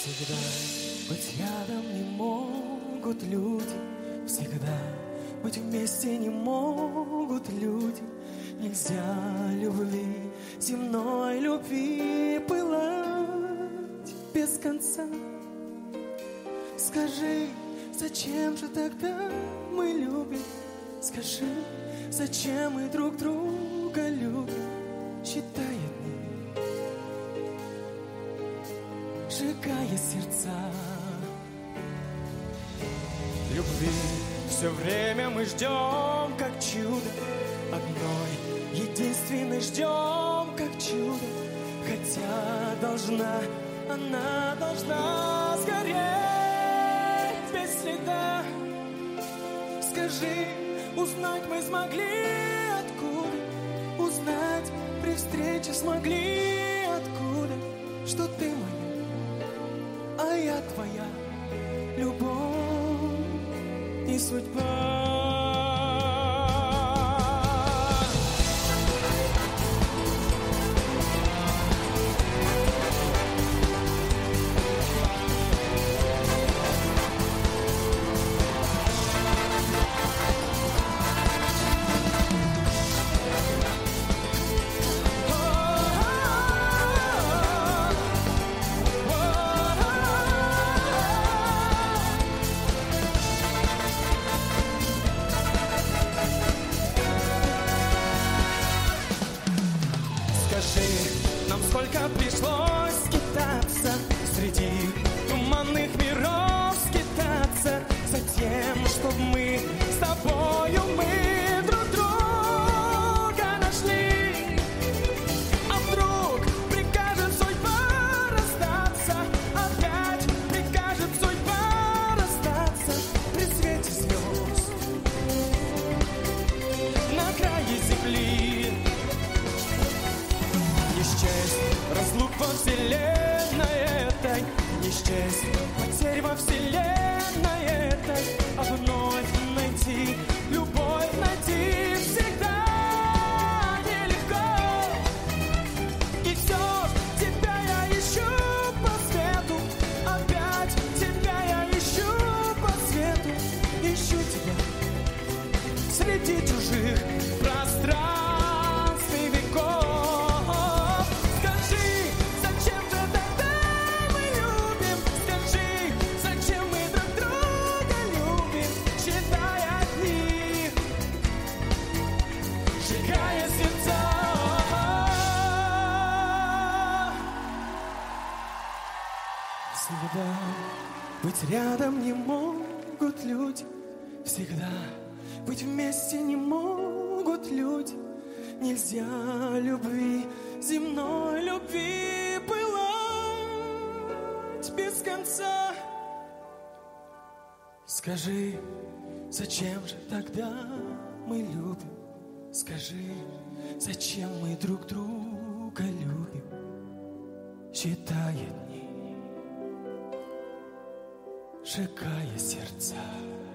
Всегда быть рядом не могут люди, всегда быть вместе не могут люди. Нельзя любви, земной любви пылать без конца. Скажи, зачем же тогда мы любим? Скажи, зачем мы друг друга любим? Считая дни, сжигая сердца. Любви все время мы ждем, как чудо. Одной, единственной ждем, как чудо. Хотя она должна сгореть без следа. Скажи, узнать мы смогли откуда? Узнать при встрече смогли откуда? Что ты моя, а я твоя. Любовь и судьба. Нам сколько пришлось скитаться среди туманных миров, скитаться за тем, чтоб мы с тобою друг друга нашли. А вдруг прикажет судьба расстаться, опять прикажет судьба расстаться при свете звезд на крае земли. Не счесть разлук во вселенной этой, не счесть потерь во вселенной этой, а вновь найти, любовь найти всегда нелегко. И все тебя я ищу по свету, опять тебя я ищу по свету, ищу тебя среди чужих пространств. Всегда быть рядом не могут люди, всегда быть вместе не могут люди. Нельзя любви, земной любви пылать без конца. Скажи, зачем же тогда мы любим? Скажи, зачем мы друг друга любим? Считая дни, сжигая сердца.